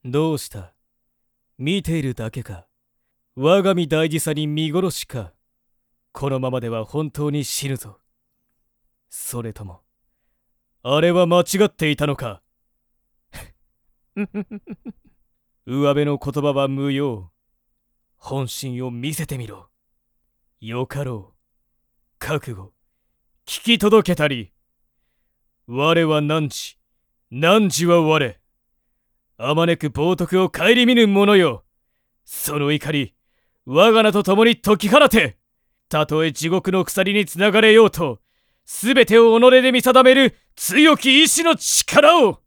どうした？見ているだけか？我が身大事さに見殺しか？このままでは本当に死ぬぞ。それとも、あれは間違っていたのか？上辺の言葉は無用。本心を見せてみろ。よかろう。覚悟、聞き届けたり。我は汝、汝は我。あまねく冒涜を顧みぬ者よ。その怒り、我が名と共に解き放て。たとえ地獄の鎖につながれようと、すべてを己で見定める強き意志の力を。